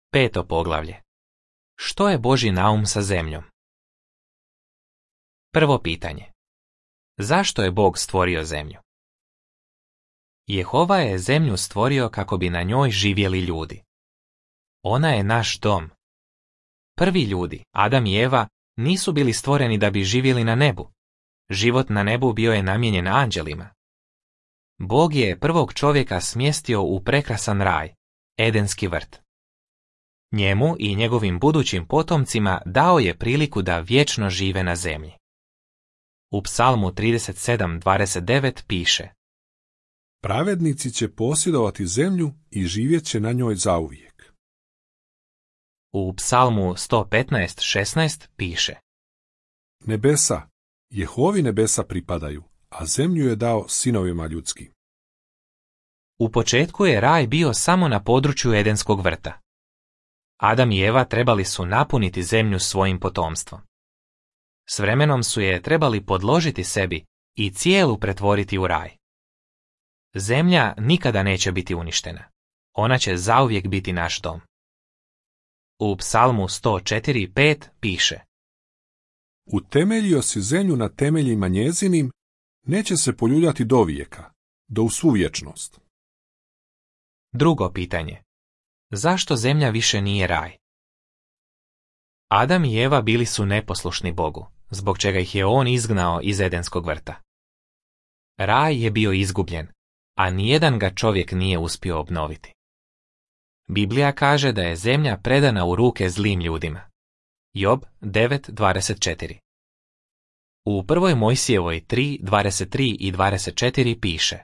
5. poglavlje. Što je Božji naum sa zemljom? Prvo pitanje. Zašto je Bog stvorio zemlju? Jehova je zemlju stvorio kako bi na njoj živjeli ljudi. Ona je naš dom. Prvi ljudi, Adam i Eva, nisu bili stvoreni da bi živjeli na nebu. Život na nebu bio je namijenjen anđelima. Bog je prvog čovjeka smjestio u prekrasan raj, Edenski vrt. Njemu i njegovim budućim potomcima dao je priliku da vječno žive na zemlji. U Psalmu 37:29 piše: Pravednici će posjedovati zemlju i živjet će na njoj zauvijek. U Psalmu 115:16 piše: Nebesa, Jehovi nebesa pripadaju, a zemlju je dao sinovima ljudskim. U početku je raj bio samo na području Edenskog vrta. Adam i Eva trebali su napuniti zemlju svojim potomstvom. S vremenom su je trebali podložiti sebi i cijelu pretvoriti u raj. Zemlja nikada neće biti uništena. Ona će zauvijek biti naš dom. U Psalmu 104:5 piše: Utemeljio si zemlju na temeljima njezinim, neće se poljuljati do vijeka, do u svu vječnost. Drugo pitanje. Zašto zemlja više nije raj? Adam i Eva bili su neposlušni Bogu, zbog čega ih je on izgnao iz Edenskog vrta. Raj je bio izgubljen, a nijedan ga čovjek nije uspio obnoviti. Biblija kaže da je zemlja predana u ruke zlim ljudima. Job 9:24. U 1. Mojsijevoj 3:23 i 24 piše: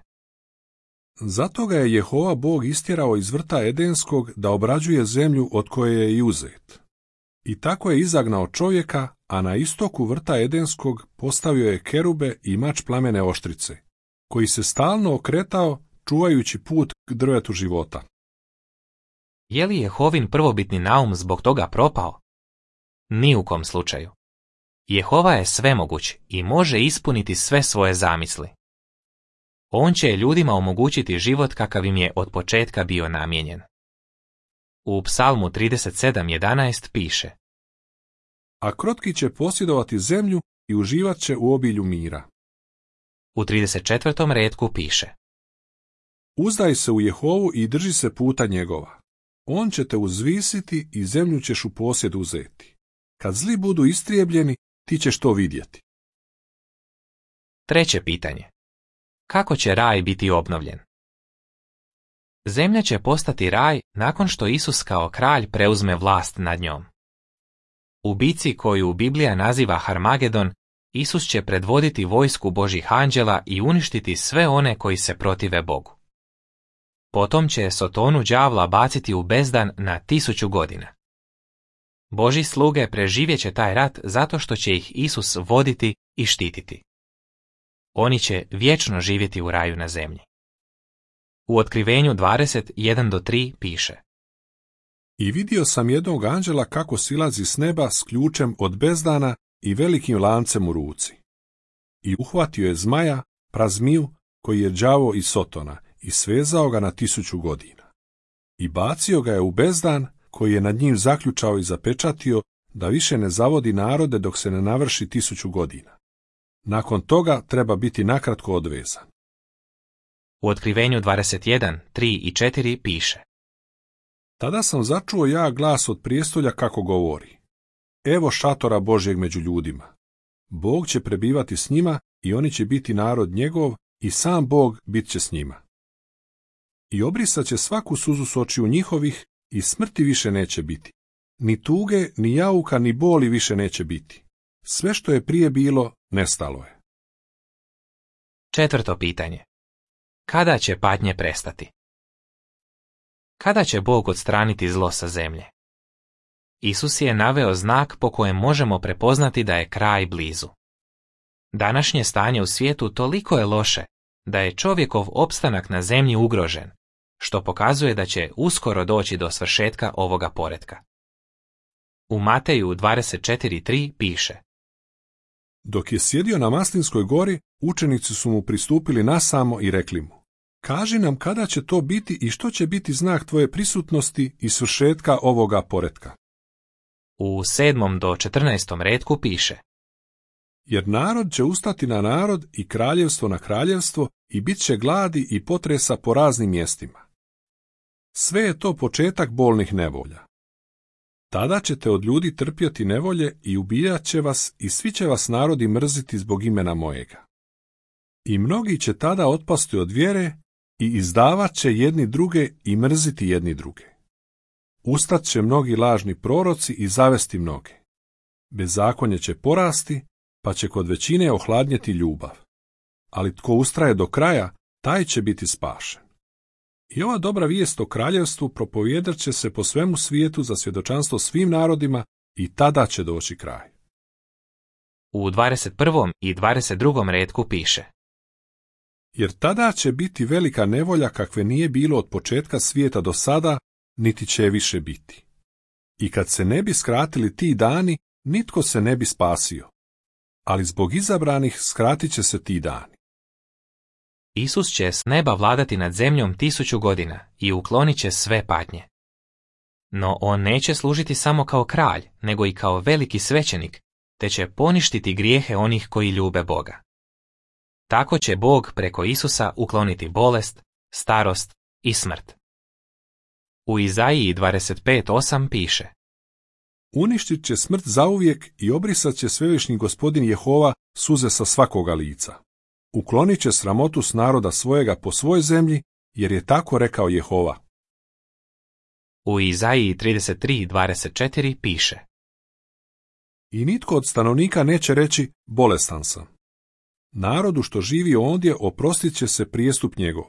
Zato ga je Jehova Bog istjerao iz vrta Edenskog da obrađuje zemlju od koje je i uzet. I tako je izagnao čovjeka, a na istoku vrta Edenskog postavio je kerube i mač plamene oštrice, koji se stalno okretao čuvajući put k drvetu života. Je li Jehovin prvobitni naum zbog toga propao? Ni u kom slučaju. Jehova je svemoguć i može ispuniti sve svoje zamisli. On će ljudima omogućiti život kakav im je od početka bio namijenjen. U Psalmu 37:11 piše: A krotki će posjedovati zemlju i uživat će u obilju mira. U 34. retku piše: Uzdaj se u Jehovu i drži se puta njegova. On će te uzvisiti i zemlju ćeš u posjed uzeti. Kad zli budu istrijebljeni, ti ćeš to vidjeti. Treće pitanje. Kako će raj biti obnovljen? Zemlja će postati raj nakon što Isus kao kralj preuzme vlast nad njom. U bici koju Biblija naziva Harmagedon, Isus će predvoditi vojsku Božjih anđela i uništiti sve one koji se protive Bogu. Potom će Sotonu đavla baciti u bezdan na 1000 godina. Božji sluge preživjet će taj rat zato što će ih Isus voditi i štititi. Oni će vječno živjeti u raju na zemlji. U Otkrivenju 20:1-3 piše: I vidio sam jednog anđela kako silazi s neba s ključem od bezdana i velikim lancem u ruci. I uhvatio je zmaja, prazmiju, koji je đavo i Sotona, i svezao ga na 1000 godina. I bacio ga je u bezdan, koji je nad njim zaključao i zapečatio, da više ne zavodi narode dok se ne navrši 1000 godina. Nakon toga treba biti nakratko odvezan. U Otkrivenju 21:3 i 4 piše: Tada sam začuo ja glas od prijestolja kako govori: Evo šatora Božjeg među ljudima. Bog će prebivati s njima i oni će biti narod njegov i sam Bog bit će s njima. I obrisat će svaku suzu s očiju njihovih i smrti više neće biti. Ni tuge, ni jauka, ni boli više neće biti. Sve što je prije bilo, nestalo je. Četvrto pitanje. Kada će patnje prestati? Kada će Bog odstraniti zlo sa zemlje? Isus je naveo znak po kojem možemo prepoznati da je kraj blizu. Današnje stanje u svijetu toliko je loše da je čovjekov opstanak na zemlji ugrožen, što pokazuje da će uskoro doći do svršetka ovoga poretka. U Mateju 24:3 piše: Dok je sjedio na Maslinskoj gori, učenici su mu pristupili nasamo i rekli mu: kaži nam kada će to biti i što će biti znak tvoje prisutnosti i svršetka ovoga poretka. U 7. do 14. retku piše: Jer narod će ustati na narod i kraljevstvo na kraljevstvo i bit će gladi i potresa po raznim mjestima. Sve je to početak bolnih nevolja. Tada ćete od ljudi trpjeti nevolje i ubijat će vas i svi će vas narodi mrziti zbog imena mojega. I mnogi će tada otpasti od vjere i izdavat će jedni druge i mrziti jedni druge. Ustat će mnogi lažni proroci i zavesti mnoge. Bezakonje će porasti, pa će kod većine ohladnjeti ljubav. Ali tko ustraje do kraja, taj će biti spašen. I ova dobra vijest o kraljevstvu propovjedat će se po svemu svijetu za svjedočanstvo svim narodima i tada će doći kraj. U 21. i 22. retku piše: Jer tada će biti velika nevolja kakve nije bilo od početka svijeta do sada, niti će je više biti. I kad se ne bi skratili ti dani, nitko se ne bi spasio. Ali zbog izabranih skratit će se ti dani. Isus će s neba vladati nad zemljom 1000 godina i uklonit će sve patnje. No on neće služiti samo kao kralj, nego i kao veliki svećenik, te će poništiti grijehe onih koji ljube Boga. Tako će Bog preko Isusa ukloniti bolest, starost i smrt. U Izaiji 25:8 piše: Uništit će smrt zauvijek i obrisat će svevišnji gospodin Jehova suze sa svakoga lica. Uklonit će sramotu s naroda svojega po svoj zemlji, jer je tako rekao Jehova. U Izaiji 33:24 piše: I nitko od stanovnika neće reći, bolestan sam. Narodu što živi ondje oprostit će se prijestup njegov.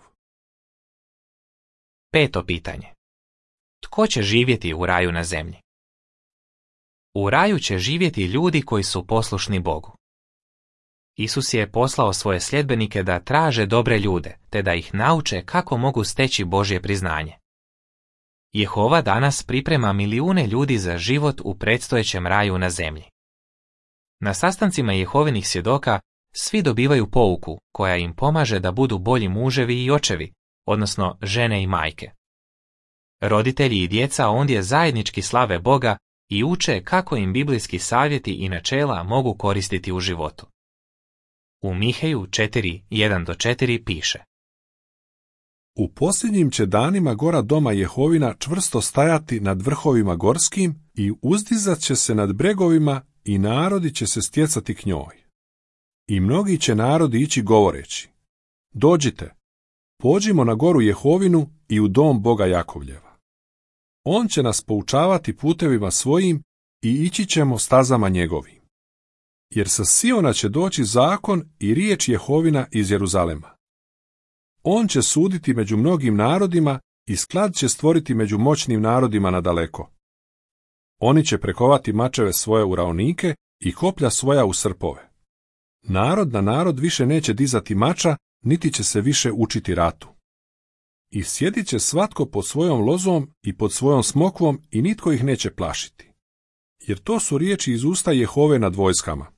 5. pitanje. Tko će živjeti u raju na zemlji? U raju će živjeti ljudi koji su poslušni Bogu. Isus je poslao svoje sljedbenike da traže dobre ljude, te da ih nauče kako mogu steći Božje priznanje. Jehova danas priprema milijune ljudi za život u predstojećem raju na zemlji. Na sastancima Jehovinih svjedoka svi dobivaju pouku koja im pomaže da budu bolji muževi i očevi, odnosno žene i majke. Roditelji i djeca ondje zajednički slave Boga i uče kako im biblijski savjeti i načela mogu koristiti u životu. U Miheju 4:1-4 piše: U posljednjim će danima gora doma Jehovina čvrsto stajati nad vrhovima gorskim i uzdizat će se nad bregovima i narodi će se stjecati k njoj. I mnogi će narodi ići govoreći: Dođite, pođimo na goru Jehovinu i u dom Boga Jakovljeva. On će nas poučavati putevima svojim i ići ćemo stazama njegovim. Jer sa Siona će doći zakon i riječ Jehovina iz Jeruzalema. On će suditi među mnogim narodima i sklad će stvoriti među moćnim narodima nadaleko. Oni će prekovati mačeve svoje u raonike i koplja svoja u srpove. Narod na narod više neće dizati mača, niti će se više učiti ratu. I sjedit će svatko pod svojom lozom i pod svojom smokvom i nitko ih neće plašiti. Jer to su riječi iz usta Jehove nad vojskama.